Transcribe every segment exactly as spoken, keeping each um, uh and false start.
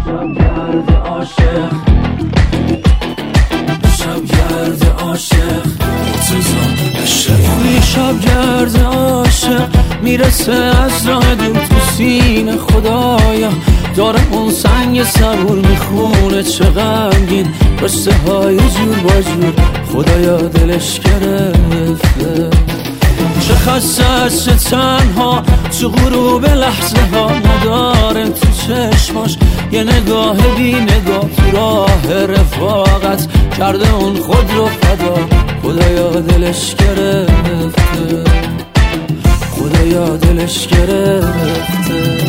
شبگرد عاشق، شبگرد عاشق، توی شبگرد عاشق میرسه از راه دور تو سینه خدایا. داره اون سنگ صبور میخونه چه غمگین قصه های جور با جور خدایا دلش گرفته. چه خسته است چه تنها تو غروب لحظه ها نداره تو چشماش یه نگاه بی نگاه تو راه رفاقت کرده اون خود رو فدا. خدایا دلش گرفته، خدایا دلش گرفته.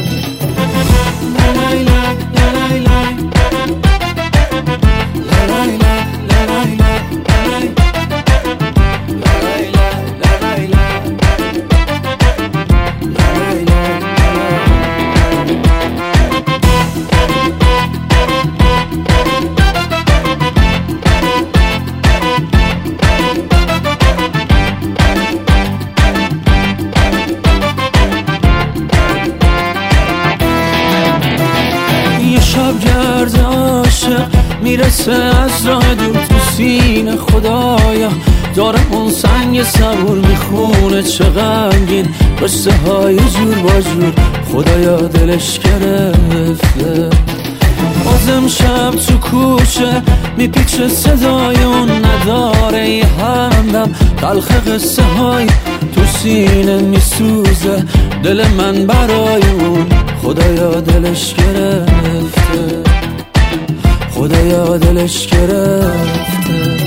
شبگرد عاشق میرسه از راه دور تو سینه خدایا. داره اون سنگ صبور میخونه چه غمگین قصه های جور با جور خدایا دلش گرفته. بازم شب تو کوچه میپیچه صدای اون نداره یه همدم تلخ قصه های تو سینه میسوزه دل من برای اون. خدایا دلش گرفته، خدایا دلش گرفته.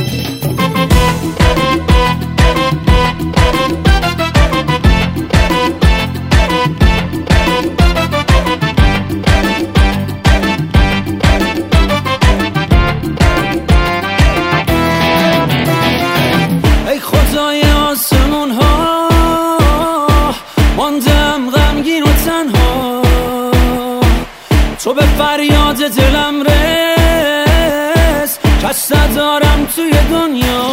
ای خدای آسمون ها ماندم غمگین و تنها، تو به فریاد دلم رس کس ندارم توی دنیا.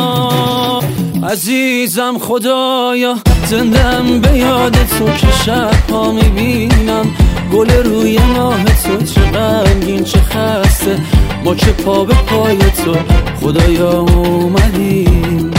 عزیزم خدایا زندم به یاد تو که شبها میبینم گل روی ماه تو چه غمگین چه خسته ما که پا به پای تو خدایا اومدیم.